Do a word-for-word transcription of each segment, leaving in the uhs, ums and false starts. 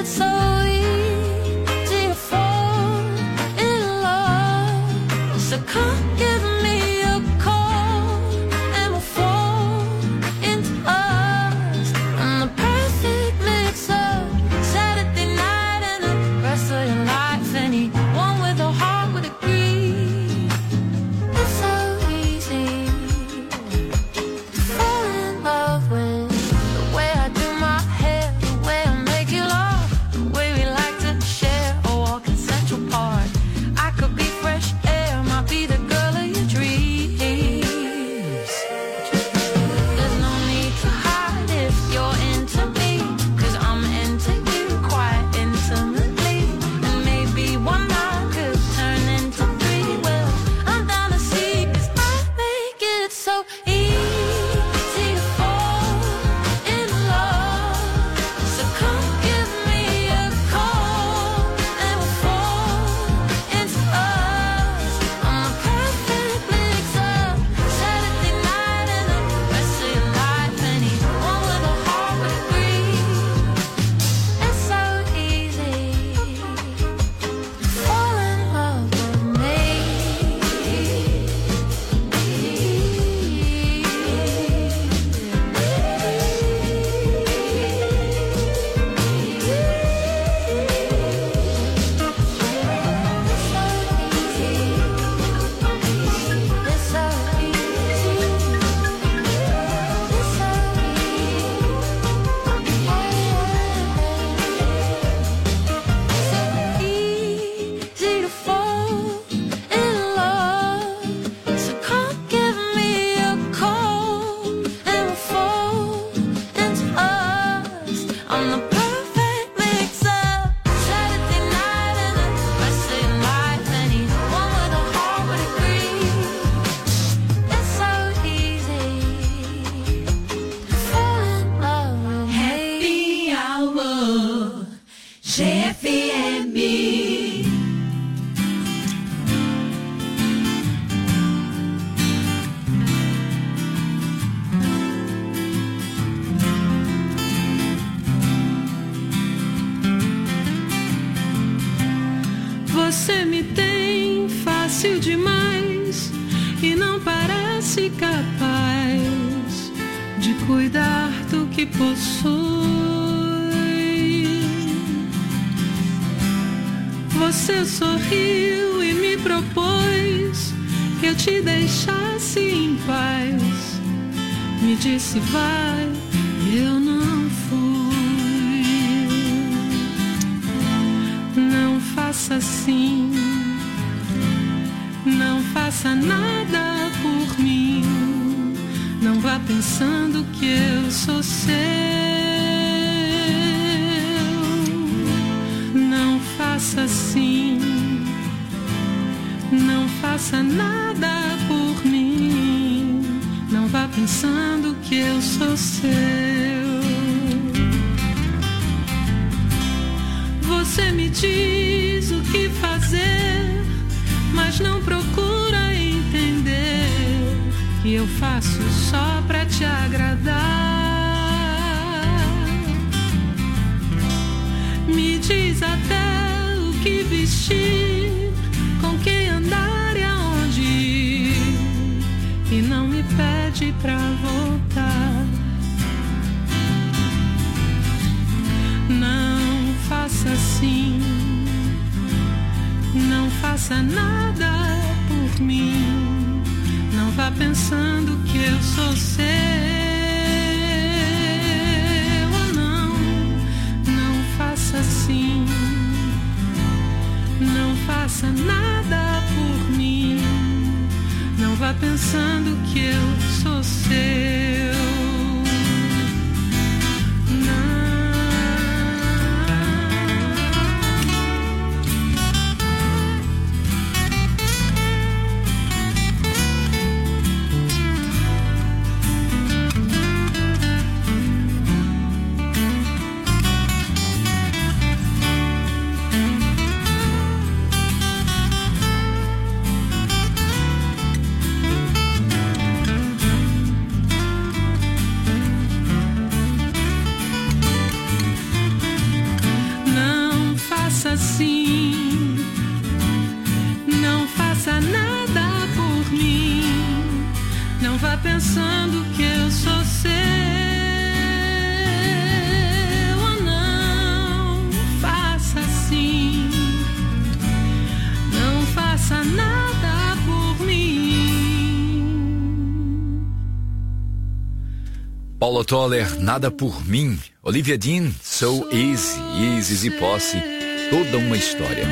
Você me tem fácil demais e não parece capaz de cuidar do que possui. Você sorriu e me propôs que eu te deixasse em paz. Me disse vai, eu não fui. Não faça assim, não faça nada por mim. Não vá pensando que eu sou seu. Não faça assim, não faça nada por mim. Não vá pensando que eu sou seu. Você me diz o que fazer, mas não procura entender que eu faço só pra te agradar. Me diz até o que vestir, com quem andar e aonde ir, e não me pede pra voltar. Não faça assim, não faça nada por mim. Não vá pensando que eu sou seu. Oh, não, não faça assim, não faça nada por mim. Não vá pensando que eu sou seu. pensando que eu sou seu. Oh, não faça assim, não faça nada por mim. Paula Toller, Nada por Mim. Olivia Dean, So Easy, Isis e Posse, toda uma história.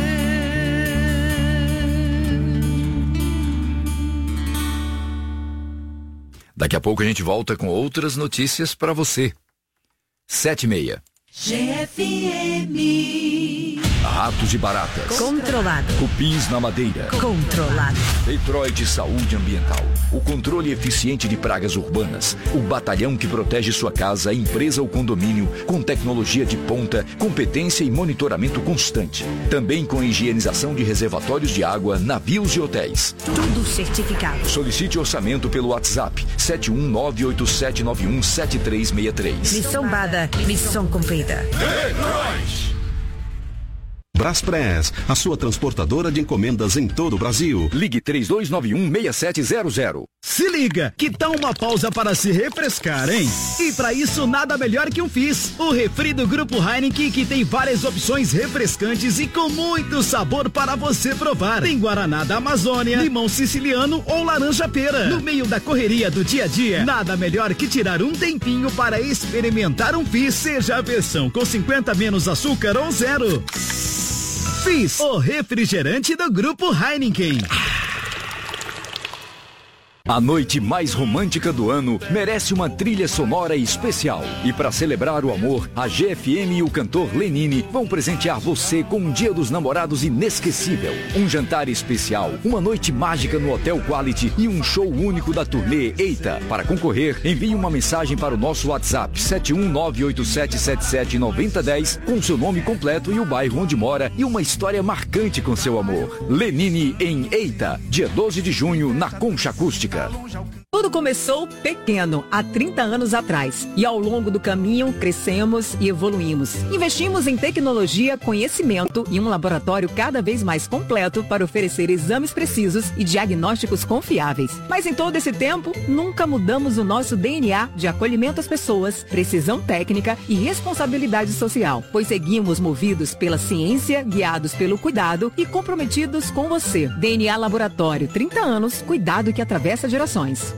Daqui a pouco a gente volta com outras notícias para você. Sete e meia. G F M. Ratos e baratas. Controlado. Cupins na madeira. Controlado. Detroit Saúde Ambiental. O controle eficiente de pragas urbanas. O batalhão que protege sua casa, empresa ou condomínio com tecnologia de ponta, competência e monitoramento constante. Também com higienização de reservatórios de água, navios e hotéis. Tudo certificado. Solicite orçamento pelo WhatsApp sete um nove oito sete nove um sete três seis três. Missão dada, missão cumprida. Detroit! Braspress, a sua transportadora de encomendas em todo o Brasil. Ligue três dois nove um seis sete zero zero. Se liga, que tal uma pausa para se refrescar, hein? E para isso, nada melhor que um Fizz, o refri do Grupo Heineken, que tem várias opções refrescantes e com muito sabor para você provar. Tem Guaraná da Amazônia, limão siciliano ou laranja pera. No meio da correria do dia a dia, nada melhor que tirar um tempinho para experimentar um Fizz, seja a versão com cinquenta menos açúcar ou zero. Fizz, o refrigerante do Grupo Heineken. A noite mais romântica do ano merece uma trilha sonora especial. E para celebrar o amor, a G F M e o cantor Lenine vão presentear você com um Dia dos Namorados inesquecível. Um jantar especial, uma noite mágica no Hotel Quality e um show único da turnê Eita. Para concorrer, envie uma mensagem para o nosso WhatsApp sete um nove oito sete sete sete nove zero um zero com seu nome completo e o bairro onde mora e uma história marcante com seu amor. Lenine em Eita, dia doze de junho, na Concha Acústica. Tudo começou pequeno, há trinta anos atrás. E ao longo do caminho, crescemos e evoluímos. Investimos em tecnologia, conhecimento e um laboratório cada vez mais completo para oferecer exames precisos e diagnósticos confiáveis. Mas em todo esse tempo, nunca mudamos o nosso D N A de acolhimento às pessoas, precisão técnica e responsabilidade social. Pois seguimos movidos pela ciência, guiados pelo cuidado e comprometidos com você. D N A Laboratório, trinta anos, cuidado que atravessa gerações.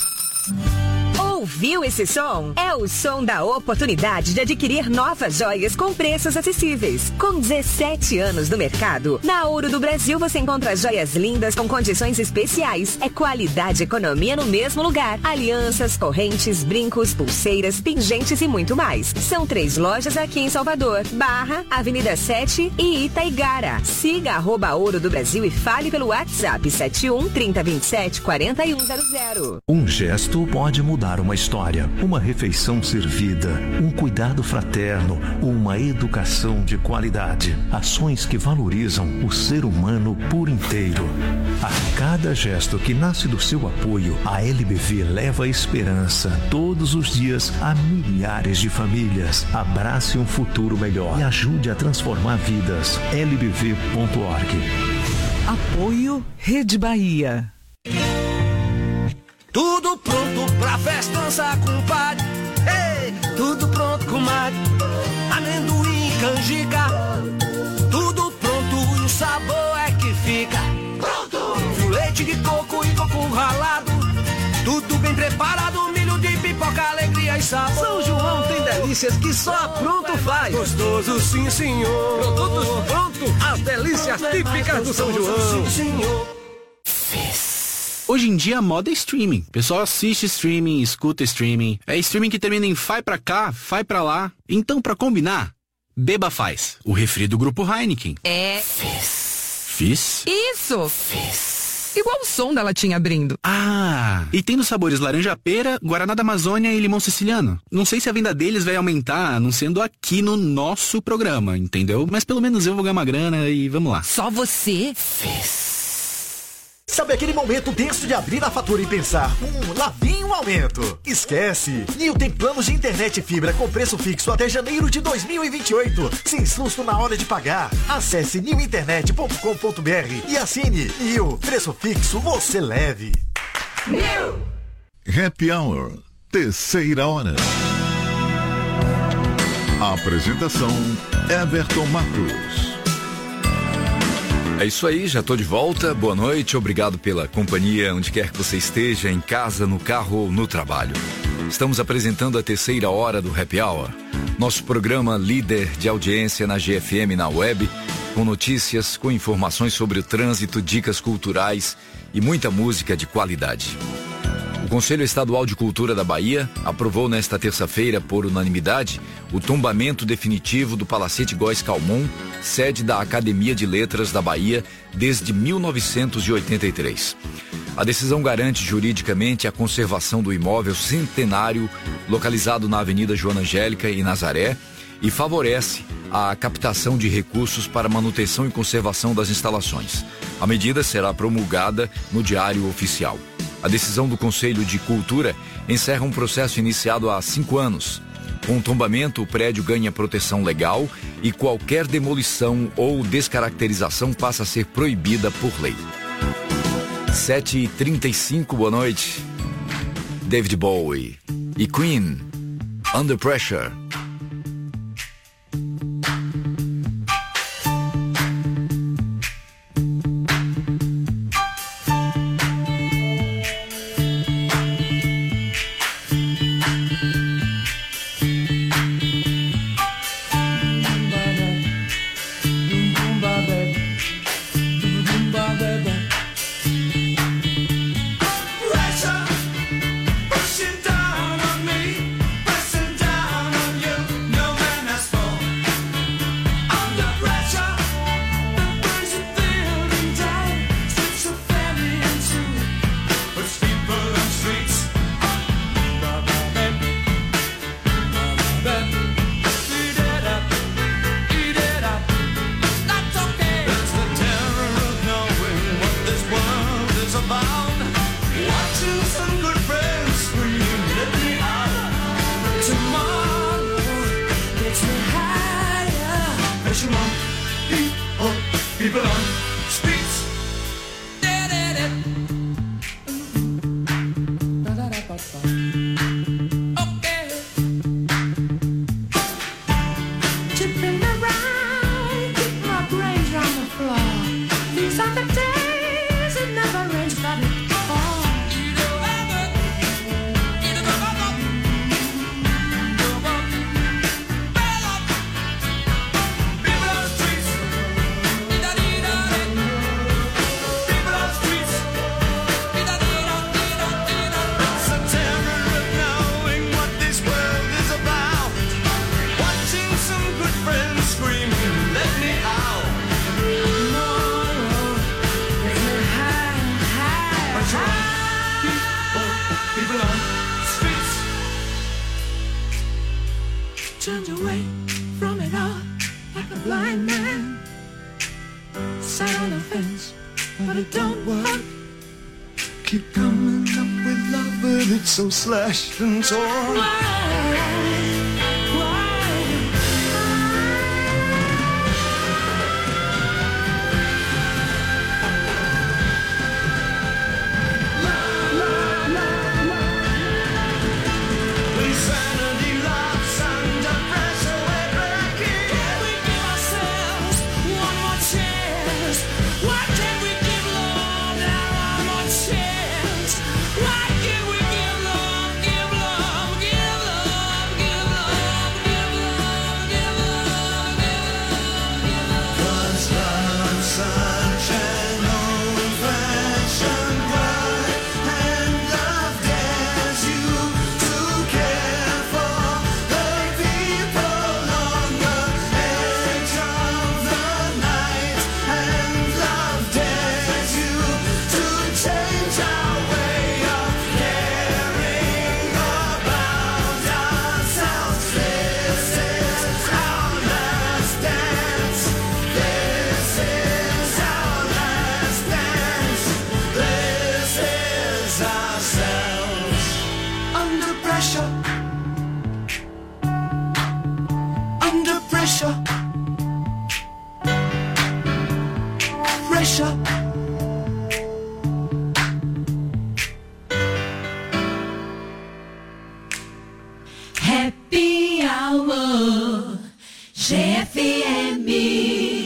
Ouviu esse som? É o som da oportunidade de adquirir novas joias com preços acessíveis. Com dezessete anos no mercado, na Ouro do Brasil você encontra joias lindas com condições especiais. É qualidade e economia no mesmo lugar. Alianças, correntes, brincos, pulseiras, pingentes e muito mais. São três lojas aqui em Salvador, Barra, Avenida sete e Itaigara. Siga arroba Ouro do Brasil e fale pelo WhatsApp sete um, trinta, vinte e sete, quarenta e um zero zero. Um gesto pode mudar uma história, uma refeição servida, um cuidado fraterno, uma educação de qualidade, ações que valorizam o ser humano por inteiro. A cada gesto que nasce do seu apoio, a L B V leva esperança todos os dias a milhares de famílias. Abrace um futuro melhor e ajude a transformar vidas. L B V ponto org. Apoio Rede Bahia. Tudo pronto pra festança, compadre. Ei, tudo pronto, comadre. Amendoim, canjica. Tudo pronto e o sabor é que fica. Pronto! Fio, leite de coco e coco ralado. Tudo bem preparado, milho de pipoca, alegria e sabor. São João tem delícias que só a Pronto faz. Gostoso, sim, senhor. Produtos Pronto, as delícias típicas do São João. Sim, senhor. Hoje em dia a moda é streaming. O pessoal assiste streaming, escuta streaming. É streaming que termina em vai pra cá, vai pra lá. Então, pra combinar, Beba Faz, o refri do Grupo Heineken. É... Fizz. Fizz? Isso! Fizz. Igual o som da latinha abrindo. Ah, e tem nos sabores laranja pera, Guaraná da Amazônia e limão siciliano. Não sei se a venda deles vai aumentar, anunciando aqui no nosso programa, entendeu? Mas pelo menos eu vou ganhar uma grana e vamos lá. Só você? Fizz. Sabe aquele momento tenso de abrir a fatura e pensar, hum, lá vem um aumento? Esquece! Nil tem planos de internet e fibra com preço fixo até janeiro de dois mil e vinte e oito, sem susto na hora de pagar. Acesse nil internet ponto com ponto br e assine. Nil, preço fixo você leve. Nil! Happy Hour, terceira hora. Apresentação, Everton Matos. É isso aí, já tô de volta. Boa noite, obrigado pela companhia, onde quer que você esteja, em casa, no carro ou no trabalho. Estamos apresentando a terceira hora do Happy Hour, nosso programa líder de audiência na G F M na web, com notícias, com informações sobre o trânsito, dicas culturais e muita música de qualidade. O Conselho Estadual de Cultura da Bahia aprovou nesta terça-feira, por unanimidade, o tombamento definitivo do Palacete Góes Calmon, sede da Academia de Letras da Bahia desde mil novecentos e oitenta e três. A decisão garante juridicamente a conservação do imóvel centenário localizado na Avenida Joana Angélica e Nazaré e favorece a captação de recursos para manutenção e conservação das instalações. A medida será promulgada no Diário Oficial. A decisão do Conselho de Cultura encerra um processo iniciado há cinco anos. Com o tombamento, o prédio ganha proteção legal e qualquer demolição ou descaracterização passa a ser proibida por lei. sete e trinta e cinco, boa noite. David Bowie e Queen, Under Pressure. Slashed and torn. Why can't we give love, give love, give love? G F M.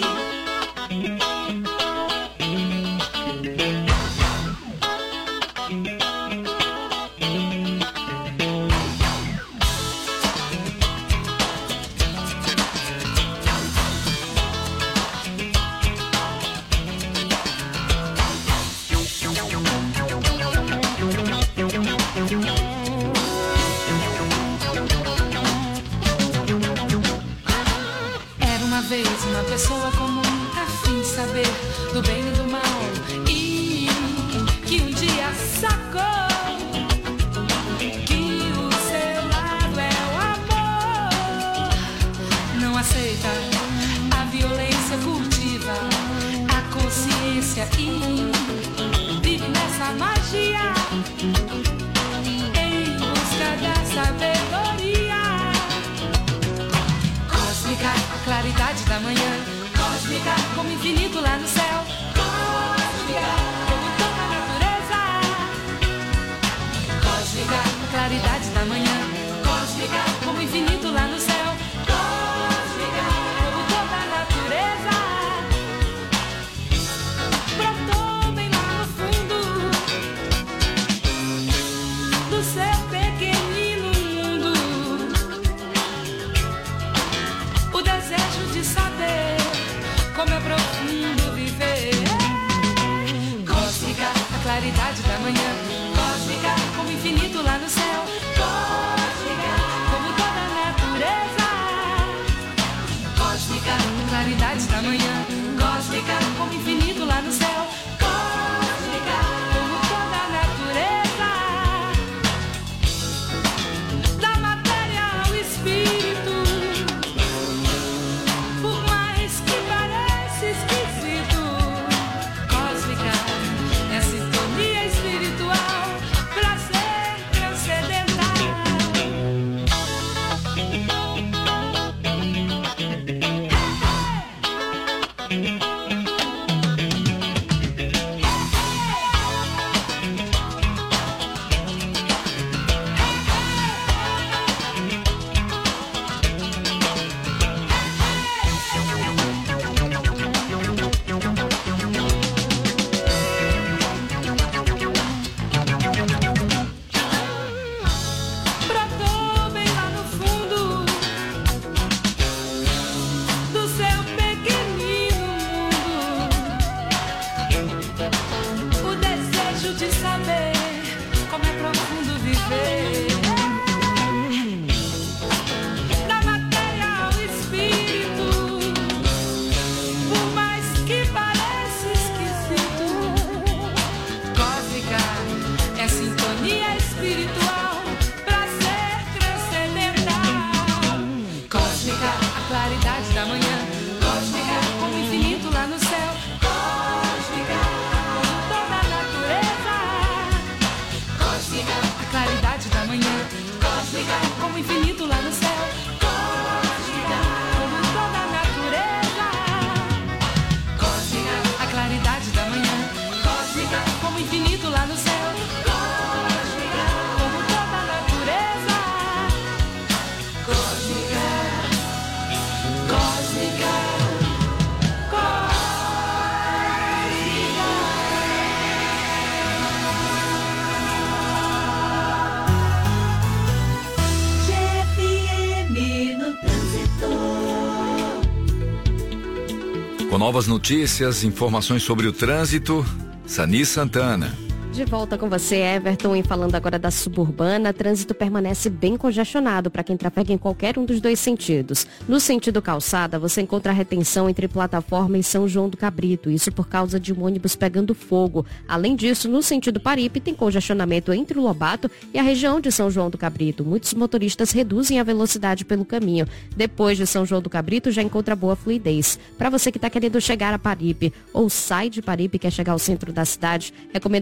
Uma pessoa comum, a fim de saber do bem e do mal, e que um dia sacou que o seu lado é o amor. Não aceita a violência, cultiva a consciência e vive nessa magia em busca da sabedoria cósmica. Claridade da manhã, cósmica, como infinito lá no céu, cósmica, como toda a natureza. Cósmica, claridade da manhã, cósmica, como infinito lá no céu, cósmica, como toda a natureza. Brotou bem lá no fundo do seu pequenino mundo o desejo de saber como é profundo viver. Cósmica, a claridade da manhã, cósmica, como infinito lá no céu, cósmica, como toda a natureza. Cósmica, a claridade da manhã, cósmica, como infinito lá no céu, cósmica, como toda a natureza. Da matéria ao espírito, esquisito, cósmica, é sintonia espiritual, prazer transcendental. Com novas notícias, informações sobre o trânsito, Sani Santana. De volta com você, Everton, e falando agora da suburbana, trânsito permanece bem congestionado para quem trafega em qualquer um dos dois sentidos. No sentido calçada, você encontra retenção entre plataforma e São João do Cabrito, isso por causa de um ônibus pegando fogo. Além disso, no sentido Paripe, tem congestionamento entre o Lobato e a região de São João do Cabrito. Muitos motoristas reduzem a velocidade pelo caminho. Depois de São João do Cabrito, já encontra boa fluidez. Para você que está querendo chegar a Paripe ou sai de Paripe e quer chegar ao centro da cidade, recomendo que siga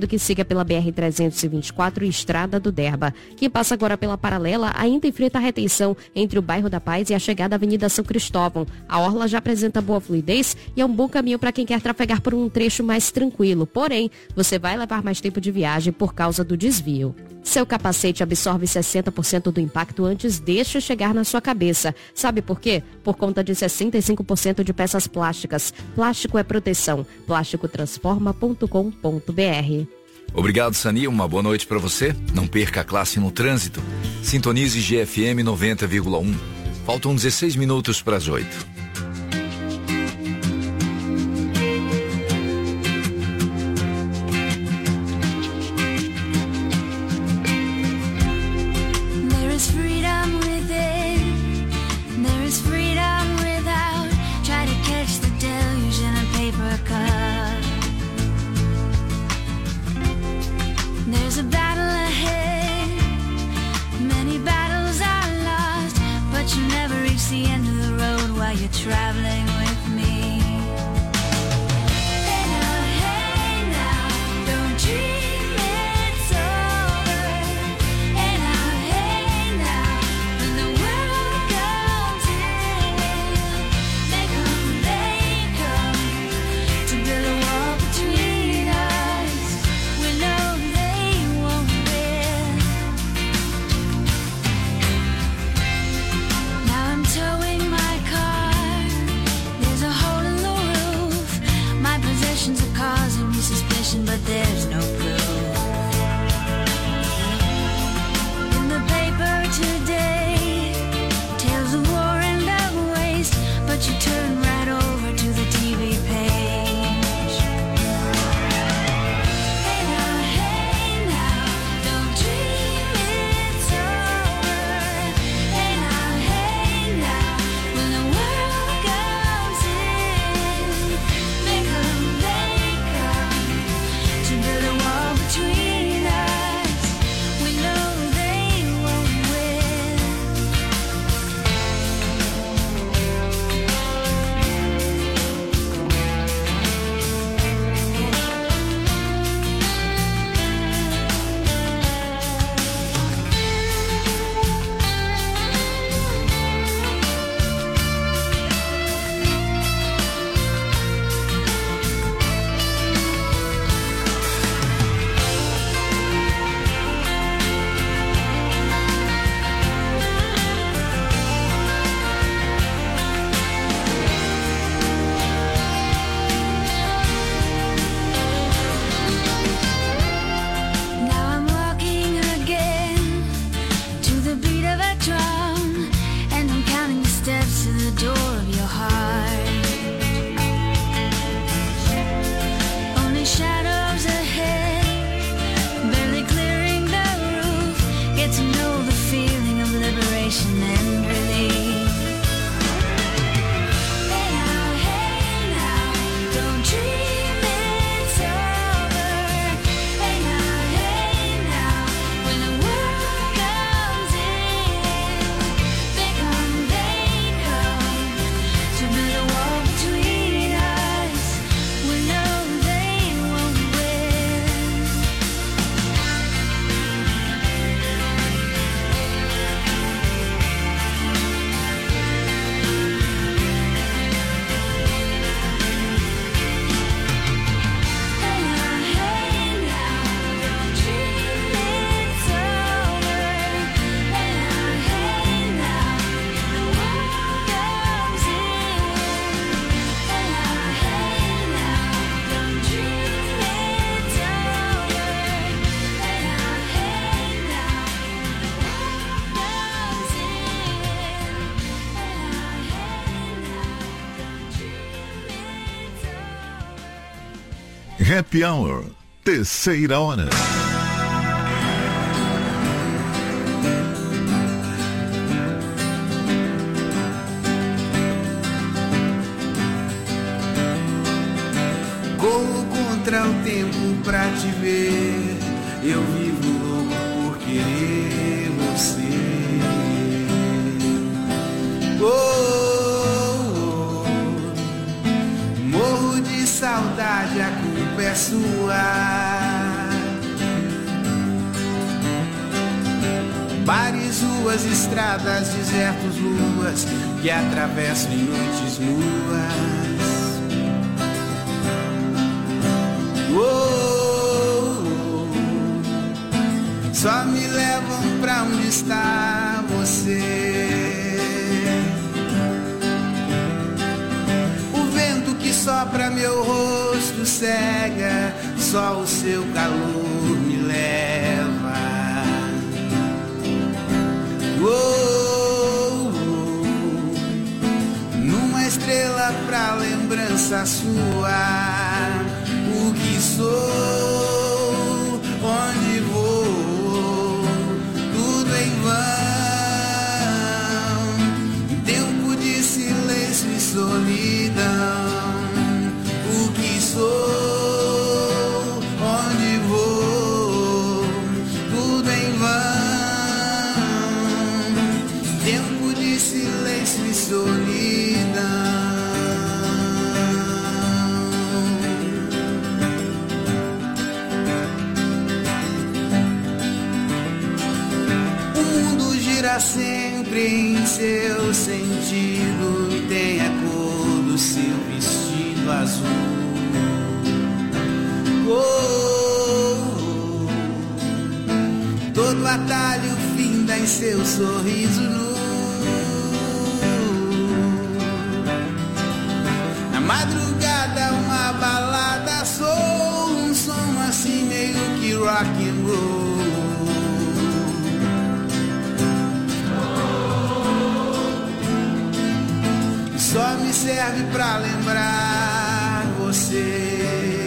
fica pela B R trezentos e vinte e quatro e Estrada do Derba. Quem passa agora pela Paralela ainda enfrenta a retenção entre o bairro da Paz e a chegada à Avenida São Cristóvão. A orla já apresenta boa fluidez e é um bom caminho para quem quer trafegar por um trecho mais tranquilo. Porém, você vai levar mais tempo de viagem por causa do desvio. Seu capacete absorve sessenta por cento do impacto antes deste chegar na sua cabeça. Sabe por quê? Por conta de sessenta e cinco por cento de peças plásticas. Plástico é proteção. plástico transforma ponto com ponto b r. Obrigado, Sani. Uma boa noite para você. Não perca a classe no trânsito. Sintonize G F M noventa vírgula um. Faltam dezesseis minutos para as oito. Traveling with me. Hey now, hey now, don't dream it's over. Hey now, hey now, when the world comes in, they come, they come to build a wall between us. We know they won't win. Now I'm towing my car. Are causing me suspicion, but there's no proof. In the paper today, tales of war and of waste, but you turn right over to the T V page. Hey now, hey now, don't dream it's over. Hey now, hey now, when the world comes in, they come. Build a wall between us. We know they won't win. Happy Hour, terceira hora. Corro contra o tempo pra te ver, eu vivo louco por querer você. Oh, oh, morro de saudade, a culpa é sua. bares, ruas, estradas, desertos, luas que atravessam em noites nuas. Oh, oh, só me levam pra onde está você. O vento que sopra meu rosto cega, só o seu calor me leva. Oh, oh, numa estrela pra lembrança sua. O que sou, onde vou, tudo em vão. Tempo de silêncio e solidão. O que sou, onde vou, tudo em vão. Tempo de silêncio e solidão. Sempre em seu sentido e tem a cor do seu vestido azul. Oh, oh, todo atalho finda em seu sorriso nu. Na madrugada uma balada, sou um som assim meio que rock and roll. Só me serve pra lembrar você.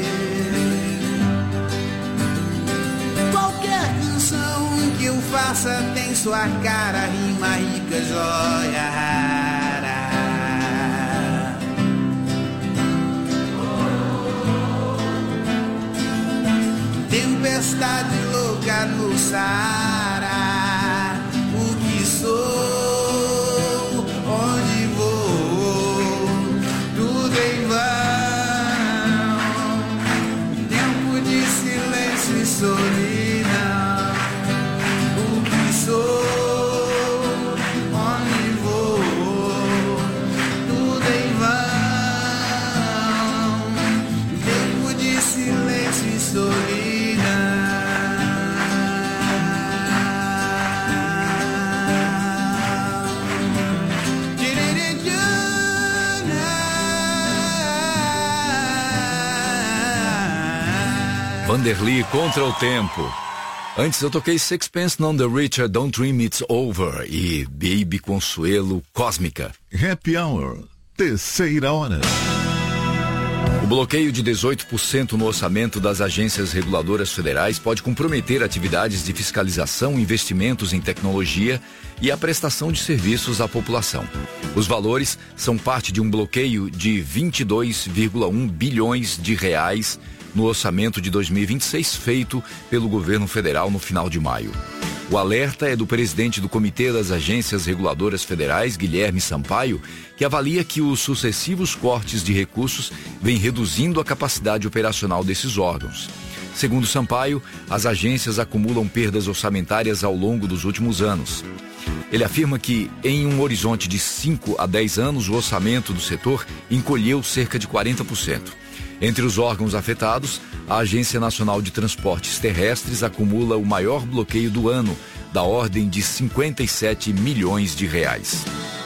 Qualquer canção que eu faça tem sua cara, rima rica, joia rara. Tempestade louca no Saara. O que sou, onde vou, tudo em vão. Tempo de silêncio e solidão. O que sou, onde vou, tudo em vão. Tempo de silêncio e solidão. Vanderly contra o tempo. Antes eu toquei Sixpence None the Richer, Don't Dream It's Over e Baby Consuelo Cósmica. Happy Hour, terceira hora. O bloqueio de dezoito por cento no orçamento das agências reguladoras federais pode comprometer atividades de fiscalização, investimentos em tecnologia e a prestação de serviços à população. Os valores são parte de um bloqueio de vinte e dois vírgula um bilhões de reais no orçamento de dois mil e vinte e seis feito pelo governo federal no final de maio. O alerta é do presidente do Comitê das Agências Reguladoras Federais, Guilherme Sampaio, que avalia que os sucessivos cortes de recursos vêm reduzindo a capacidade operacional desses órgãos. Segundo Sampaio, as agências acumulam perdas orçamentárias ao longo dos últimos anos. Ele afirma que, em um horizonte de cinco a dez anos, o orçamento do setor encolheu cerca de quarenta por cento. Entre os órgãos afetados, a Agência Nacional de Transportes Terrestres acumula o maior bloqueio do ano, da ordem de cinquenta e sete milhões de reais.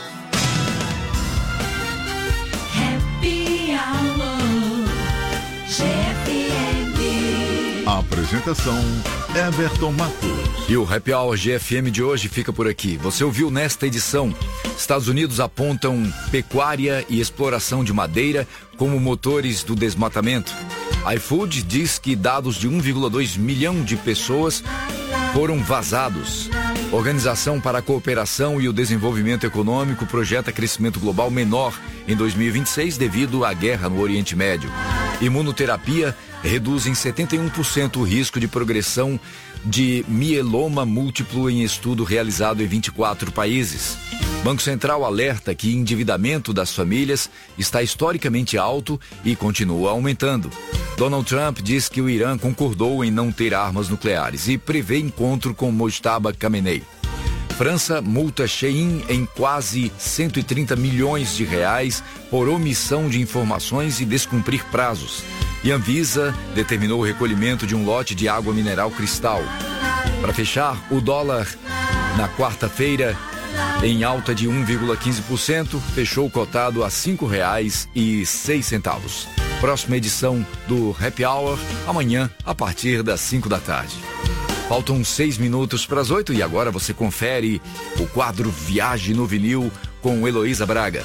Happy Hour, G F M. Apresentação Everton Matos. E o Happy Hour G F M de hoje fica por aqui. Você ouviu nesta edição: Estados Unidos apontam pecuária e exploração de madeira como motores do desmatamento. iFood diz que dados de um vírgula dois milhão de pessoas foram vazados. Organização para a Cooperação e o Desenvolvimento Econômico projeta crescimento global menor em dois mil e vinte e seis devido à guerra no Oriente Médio. Imunoterapia reduz em setenta e um por cento o risco de progressão de mieloma múltiplo em estudo realizado em vinte e quatro países. Banco Central alerta que endividamento das famílias está historicamente alto e continua aumentando. Donald Trump diz que o Irã concordou em não ter armas nucleares e prevê encontro com Mojtaba Khamenei. França multa Shein em quase cento e trinta milhões de reais por omissão de informações e descumprir prazos. E Anvisa determinou o recolhimento de um lote de água mineral Cristal. Para fechar, o dólar na quarta-feira, em alta de um vírgula quinze por cento, fechou cotado a cinco reais e seis centavos. Próxima edição do Happy Hour, amanhã, a partir das cinco da tarde. Faltam seis minutos para as oito e agora você confere o quadro Viagem no Vinil com Heloísa Braga.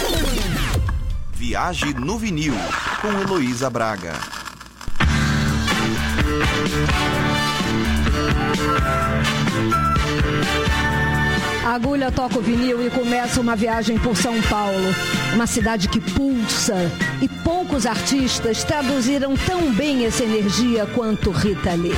Viagem no Vinil com Heloísa Braga. A agulha toca o vinil e começa uma viagem por São Paulo, uma cidade que pulsa, e poucos artistas traduziram tão bem essa energia quanto Rita Lee.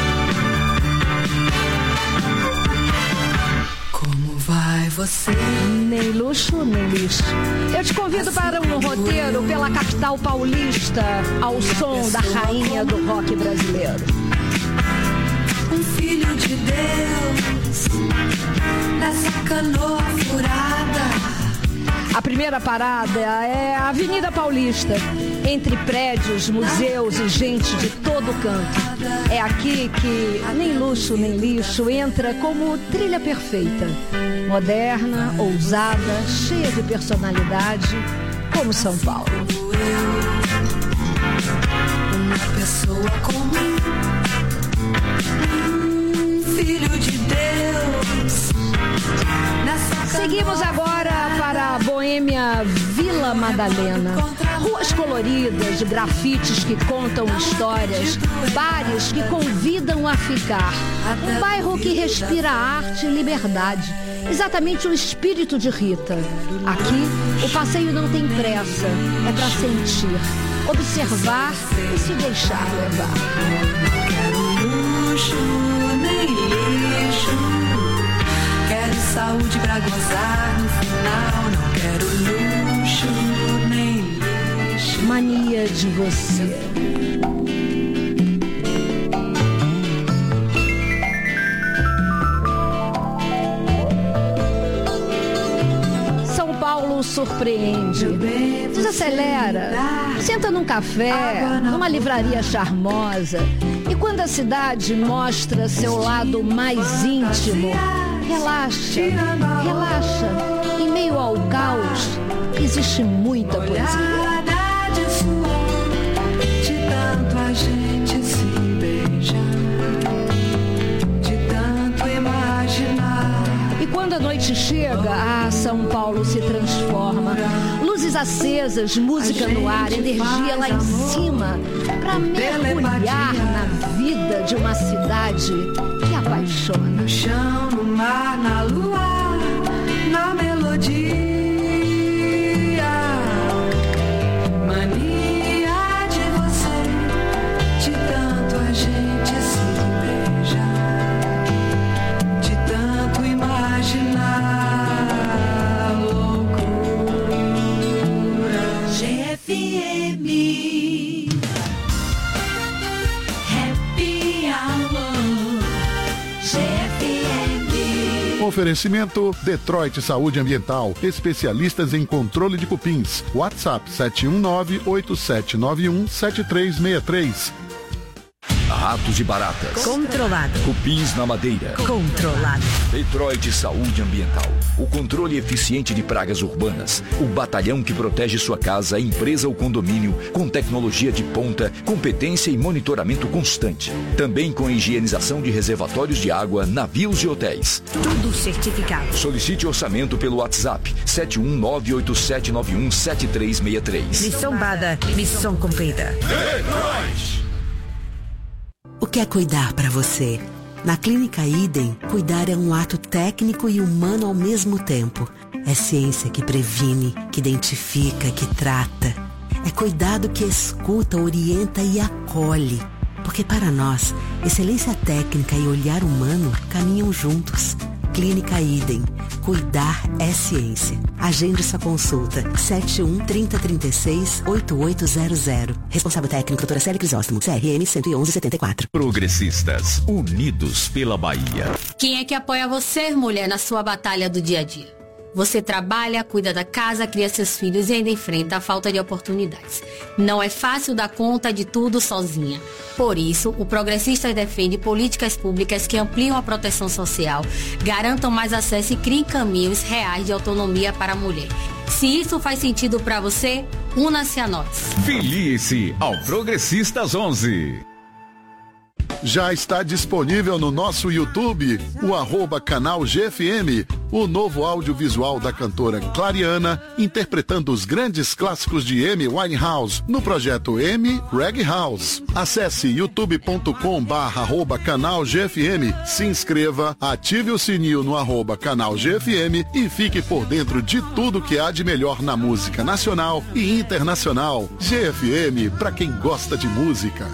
Como vai você? Nem luxo, nem lixo. Eu te convido para um roteiro pela capital paulista, ao som da rainha do rock brasileiro. Um filho de Deus, nessa canoa furada. A primeira parada é a Avenida Paulista, entre prédios, museus e gente de todo canto. É aqui que nem luxo nem lixo entra como trilha perfeita. Moderna, ousada, cheia de personalidade, como São Paulo. Uma pessoa comum, um filho de Deus. Seguimos agora para a boêmia Vila Madalena. Ruas coloridas, grafites que contam histórias, bares que convidam a ficar. Um bairro que respira arte e liberdade. Exatamente o espírito de Rita. Aqui, o passeio não tem pressa, é para sentir, observar e se deixar levar. Quero luxo, nem lixo. Quero saúde pra gozar no final. Não quero luxo, nem lixo. Mania de você. São Paulo surpreende. Desacelera. Senta num café, numa livraria charmosa. E quando a cidade mostra seu lado mais íntimo, relaxa, relaxa. Em meio ao caos, existe muita poesia. De tanto a gente se beijar, de tanto imaginar. E quando a noite chega, ah, São Paulo se transforma. Luzes acesas, música no ar, energia lá em cima, pra mergulhar na vida de uma cidade que apaixona. No chão, no mar, na lua, na melodia. Mania de você, de tanto a gente se beijar, de tanto imaginar. Loucura. G F M Happy Hour. G F M. Oferecimento Detroit Saúde Ambiental, especialistas em controle de cupins. WhatsApp sete um nove, oito sete nove um, sete três seis três. Ratos e baratas. Controlado. Cupins na madeira. Controlado. Detroit Saúde Ambiental. O controle eficiente de pragas urbanas. O batalhão que protege sua casa, empresa ou condomínio com tecnologia de ponta, competência e monitoramento constante. Também com higienização de reservatórios de água, navios e hotéis. Tudo certificado. Solicite orçamento pelo WhatsApp sete um nove, oito sete nove um, sete três seis três. Missão dada, missão cumprida. Detroit! O que é cuidar para você? Na Clínica Idem, cuidar é um ato técnico e humano ao mesmo tempo. É ciência que previne, que identifica, que trata. É cuidado que escuta, orienta e acolhe. Porque para nós, excelência técnica e olhar humano caminham juntos. Clínica Idem. Cuidar é ciência. Agende sua consulta. sete um, trinta, trinta e seis, oito oito zero zero. Responsável técnico, doutora Célia Crisóstomo. C R M cento e onze, setenta e quatro. Progressistas, unidos pela Bahia. Quem é que apoia você, mulher, na sua batalha do dia a dia? Você trabalha, cuida da casa, cria seus filhos e ainda enfrenta a falta de oportunidades. Não é fácil dar conta de tudo sozinha. Por isso, o Progressistas defende políticas públicas que ampliam a proteção social, garantam mais acesso e criem caminhos reais de autonomia para a mulher. Se isso faz sentido para você, una-se a nós. Filie-se ao Progressistas onze. Já está disponível no nosso YouTube, o arroba canal G F M, o novo audiovisual da cantora Clariana, interpretando os grandes clássicos de Amy Winehouse, no projeto Amy Reggae House. Acesse youtube ponto com barra arroba canal G F M, se inscreva, ative o sininho no arroba canal G F M e fique por dentro de tudo que há de melhor na música nacional e internacional. G F M, pra quem gosta de música.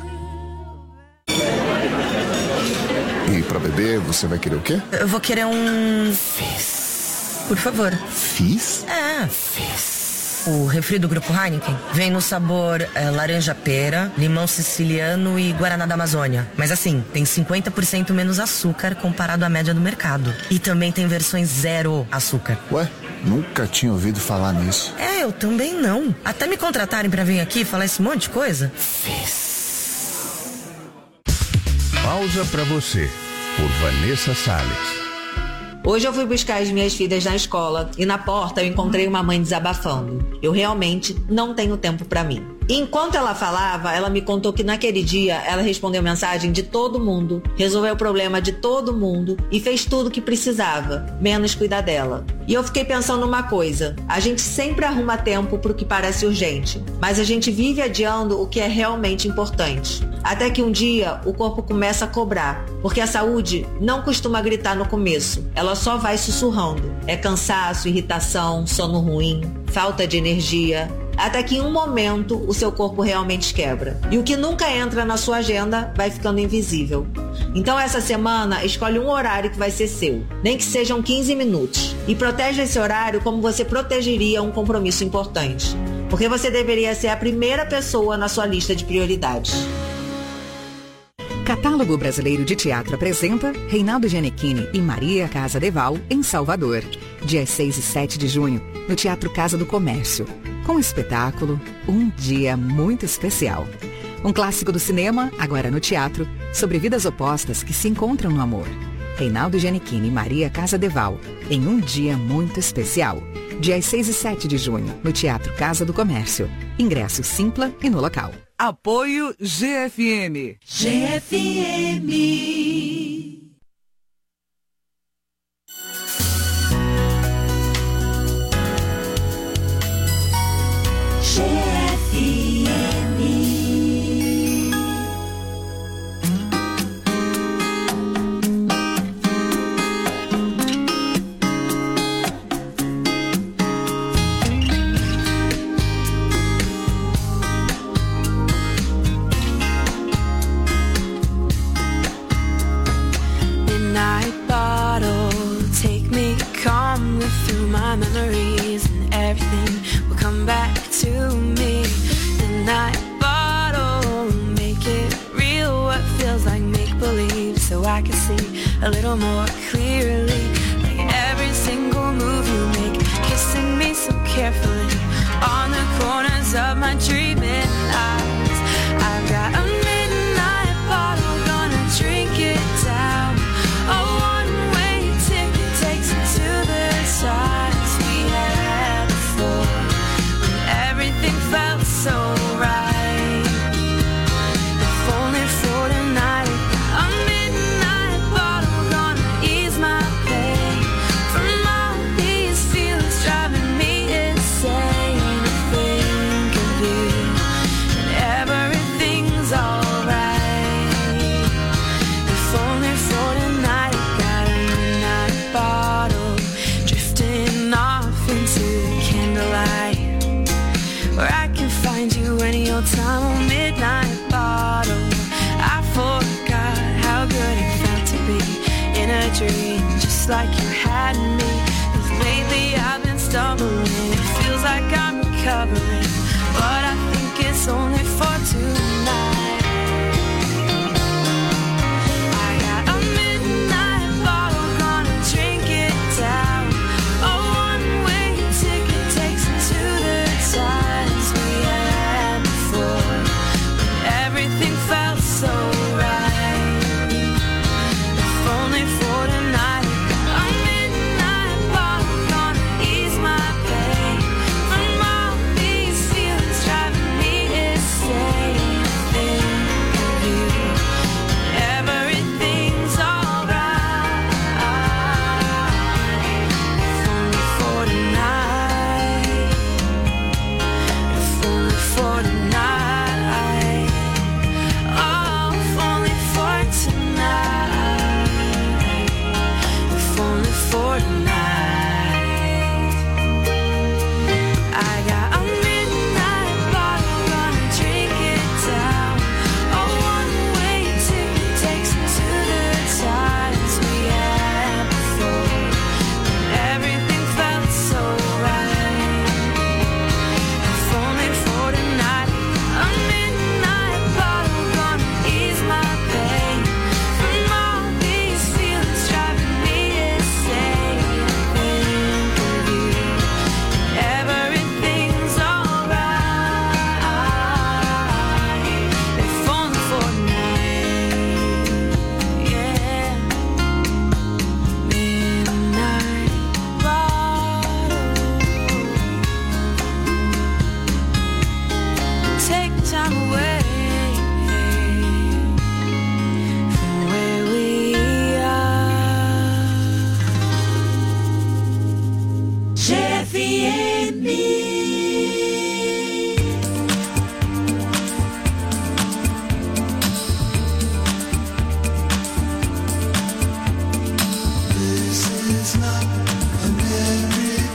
E pra beber, você vai querer o quê? Eu vou querer um... Fizz. Por favor. Fizz? É. Fizz. O refri do Grupo Heineken vem no sabor é, laranja-pera, limão siciliano e guaraná da Amazônia. Mas assim, tem cinquenta por cento menos açúcar comparado à média do mercado. E também tem versões zero açúcar. Ué? Nunca tinha ouvido falar nisso. É, eu também não. Até me contratarem pra vir aqui falar esse monte de coisa. Fizz. Pausa pra você, por Vanessa Salles. Hoje eu fui buscar as minhas filhas na escola e na porta eu encontrei uma mãe desabafando. Eu realmente não tenho tempo pra mim. E enquanto ela falava, ela me contou que naquele dia ela respondeu mensagem de todo mundo, resolveu o problema de todo mundo e fez tudo o que precisava, menos cuidar dela. E eu fiquei pensando numa coisa, a gente sempre arruma tempo pro que parece urgente, mas a gente vive adiando o que é realmente importante. Até que um dia o corpo começa a cobrar, porque a saúde não costuma gritar no começo, ela só vai sussurrando. É cansaço, irritação, sono ruim, falta de energia, até que em um momento o seu corpo realmente quebra. E o que nunca entra na sua agenda vai ficando invisível. Então essa semana escolhe um horário que vai ser seu, nem que sejam quinze minutos. E proteja esse horário como você protegeria um compromisso importante. Porque você deveria ser a primeira pessoa na sua lista de prioridades. Catálogo Brasileiro de Teatro apresenta Reinaldo Gianecchini e Maria Casa Deval em Salvador, dias seis e sete de junho, no Teatro Casa do Comércio, com o espetáculo Um Dia Muito Especial. Um clássico do cinema, agora no teatro, sobre vidas opostas que se encontram no amor. Reinaldo Gianecchini e Maria Casa Deval, em Um Dia Muito Especial, dias seis e sete de junho, no Teatro Casa do Comércio. Ingresso Simpla e no local. Apoio G F M. G F M. G F M. Midnight bottle, take me, calm me through my memories, and everything will come back to me. Midnight bottle, make it real, what feels like make-believe, so I can see a little more clearly. Like every single move you make, kissing me so carefully on the corners of my dreaming eyes. I've got a midnight bottle, gonna drink it down. A one-way ticket takes me to the sides we had before, when everything felt so right. If only for tonight, a midnight bottle, gonna ease my pain from all these feelings driving me insane. To think of you and everything's alright. If only for tonight, got a midnight bottle, drifting off into the candlelight, where I can find you any old time. Oh, midnight bottle, I forgot how good it felt to be in a dream, just just like you had me. 'Cause lately I've been stumbling, it feels like I'm recovering, but I think it's only for tonight.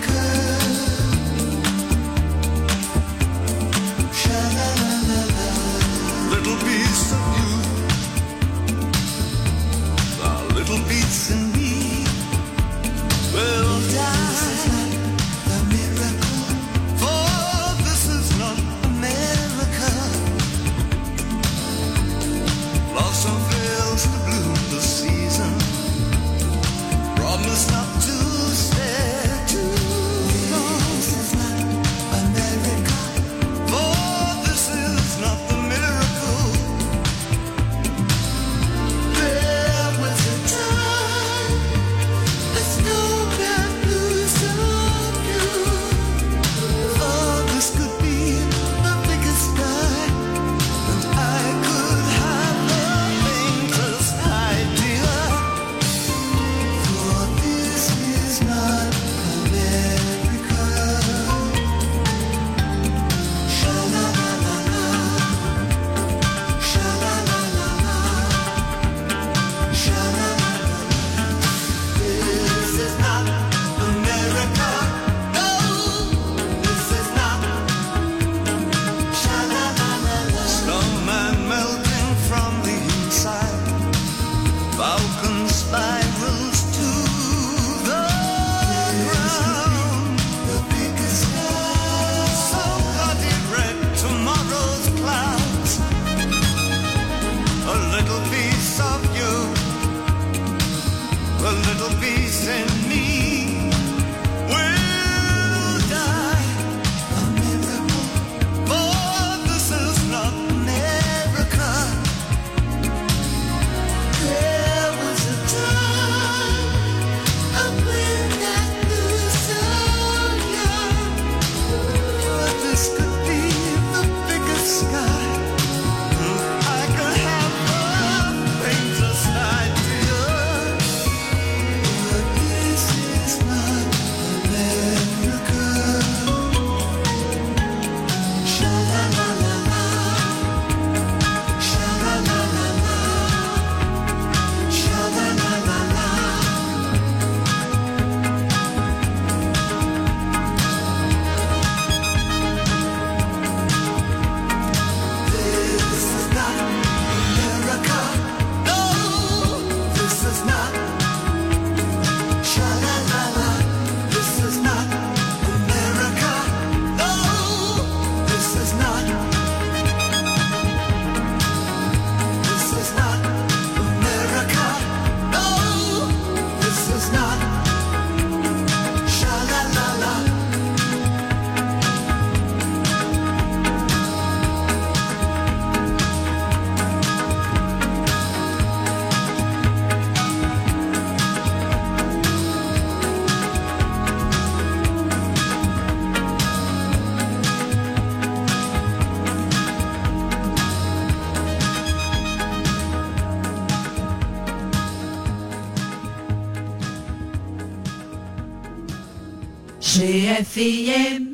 Sha-la-la-la-la. G F M.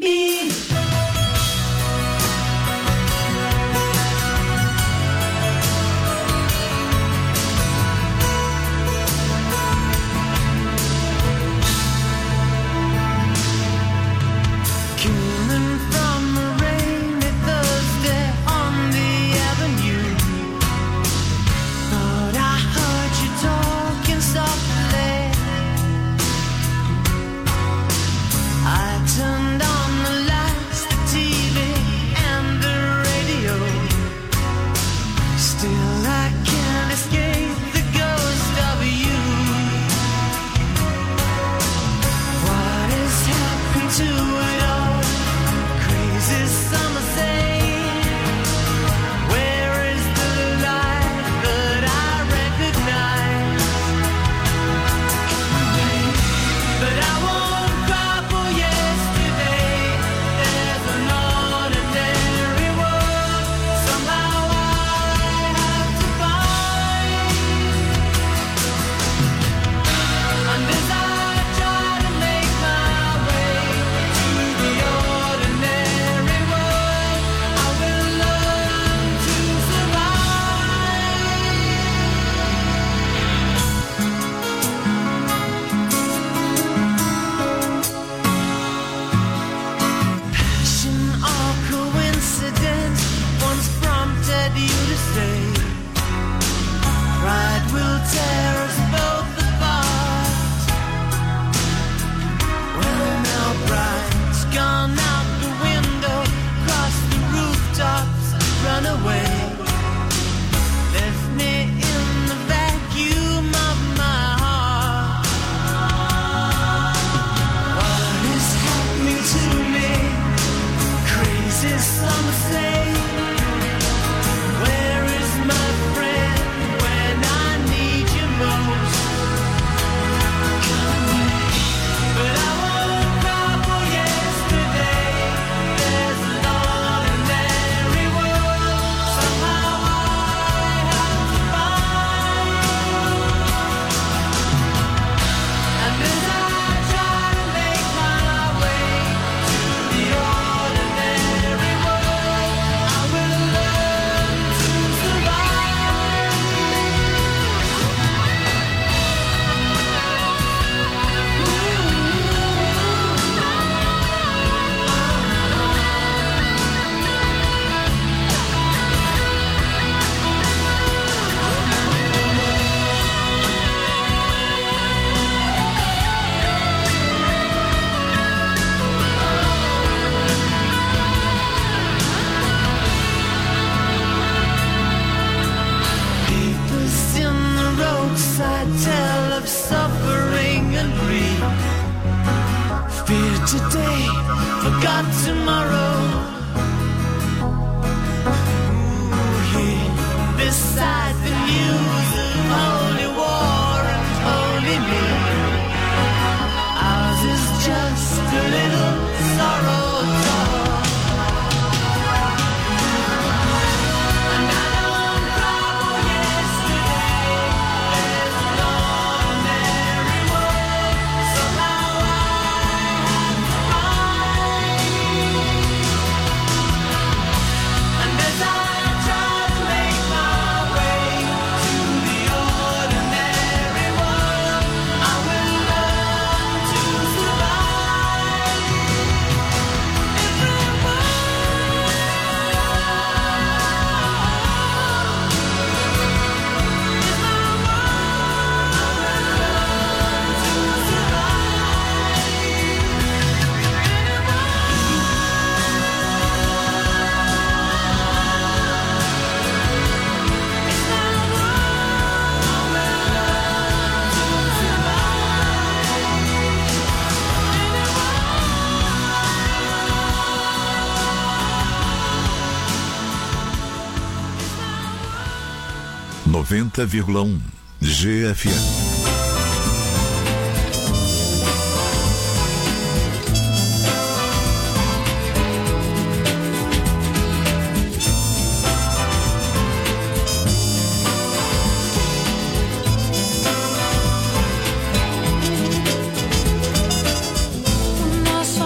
Coming from a rainy Thursday on the avenue, thought I heard you talking softly. I turned on the lights, the T V and the radio. Still I can't escape the ghost of you. What has happened to it all? Crazy summer say, where is the light that I recognize? But I won't cry for yesterday. There's an ordinary world somehow I have to find. And as I try to make my way to the ordinary world, I will learn to Passion or coincidence once prompted you to say, pride will tear us both apart. Well, now pride's gone out the window, cross the rooftops, run away. Left me in the vacuum of my heart. What is happening to me? Crazy summer say, where is my friend when I need you most? But I won't cry for yesterday. There's an ordinary world somehow I have to find. And as I try to make my way to the ordinary world, I will learn to Papers in the roadside tell of suffering and grief. Fear today, forgot tomorrow. Ooh, here beside the news of holy war and holy need, ours is just a little sorrow talk. And I don't cry for yesterday. There's an ordinary world somehow I have to find. And as I try to make my way to the ordinary world, I will learn to survive. noventa vírgula um G F M. Nosso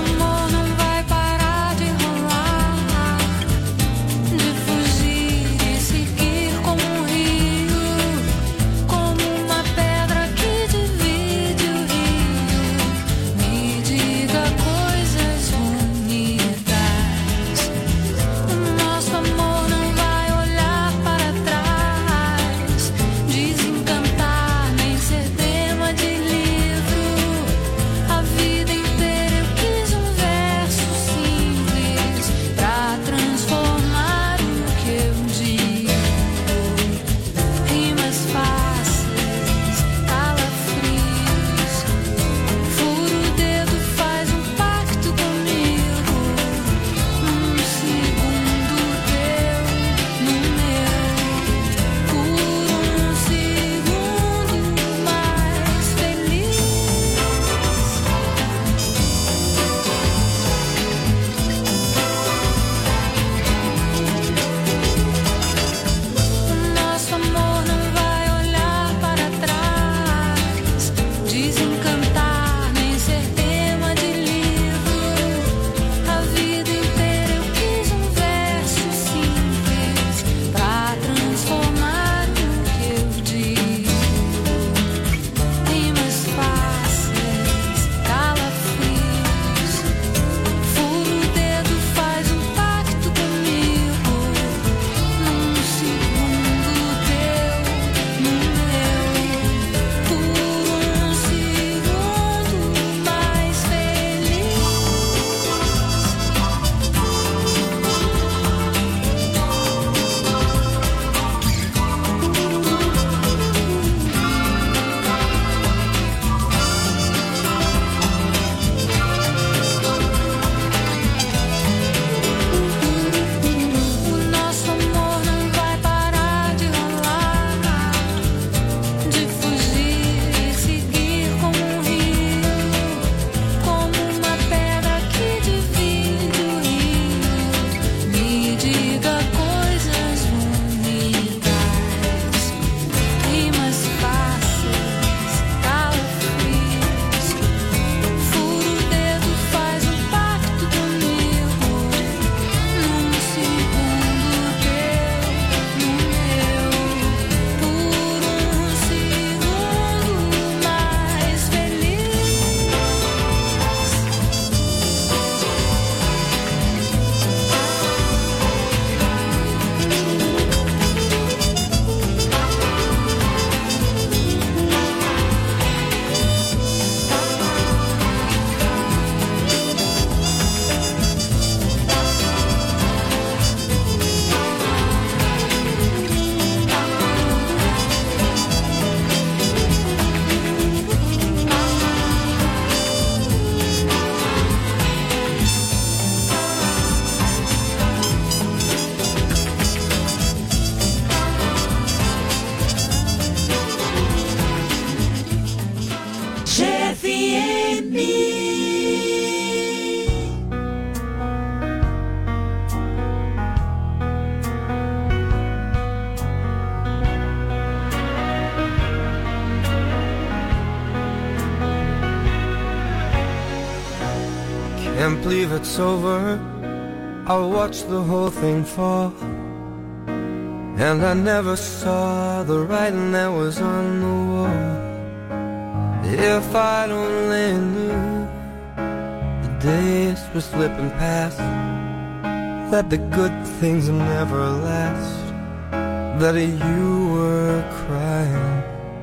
can't believe it's over. I'll watch the whole thing fall. And I never saw the writing that was on the wall. If I'd only knew the days were slipping past, that the good things never last, that you were crying.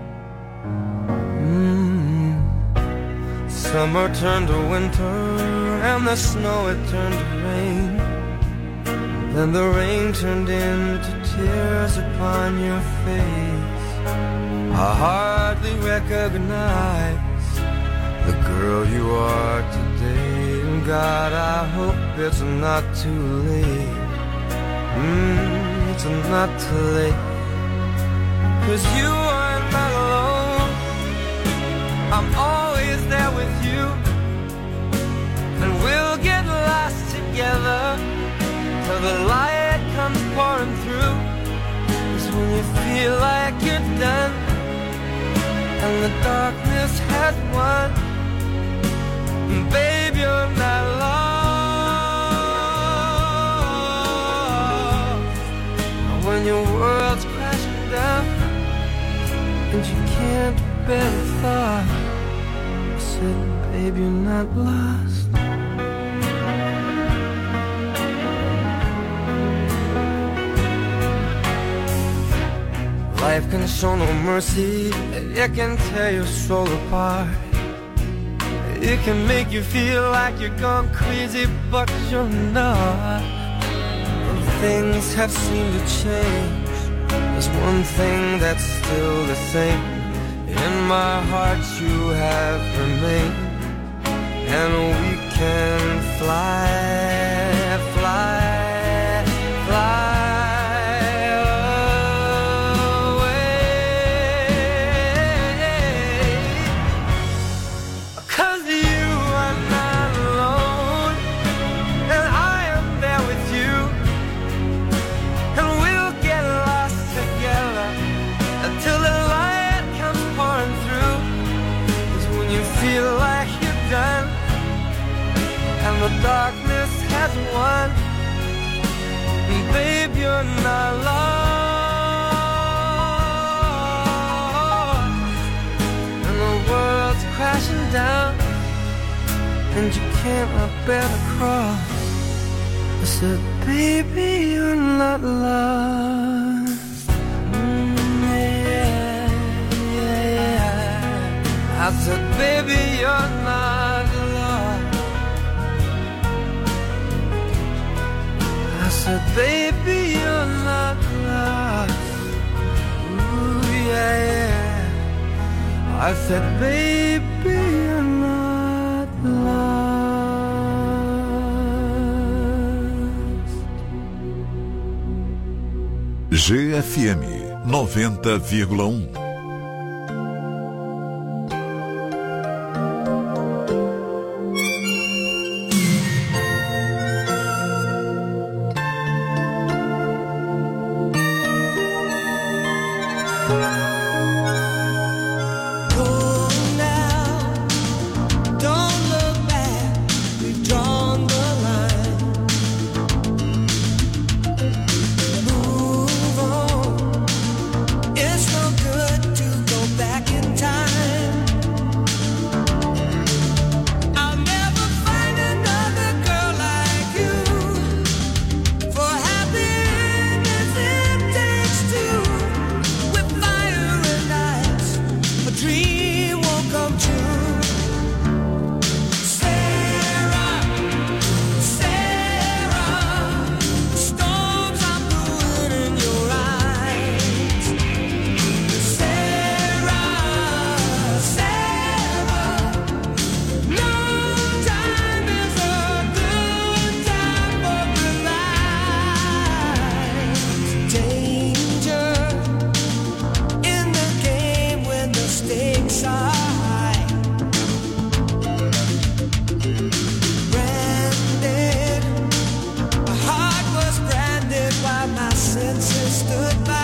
Mm. Summer turned to winter, and the snow it turned to rain. Then the rain turned into tears upon your face. I hardly recognize the girl you are today. And God, I hope it's not too late. Mm, it's not too late. 'Cause you are not alone. I'm always there with you. And we'll get lost together till the light comes pouring through. 'Cause when you feel like you're done and the darkness has won, babe, you're not lost. When your world's crashing down and you can't bear the thought, I said, babe, you're not lost. Life can show no mercy, it can tear your soul apart. It can make you feel like you're gone crazy, but you're not. Things have seemed to change. There's one thing that's still the same. In my heart you have remained. And we can fly, fly, fly. The darkness has won, and babe, you're not lost. And the world's crashing down, and you can't bear the cross. I said, baby, you're not lost. Mm, yeah, yeah, yeah. I said, baby, you're not lost. I said, baby, you're not lost. Ooh, yeah, yeah. I said, baby, you're not lost. G F M noventa vírgula um. senses stood by.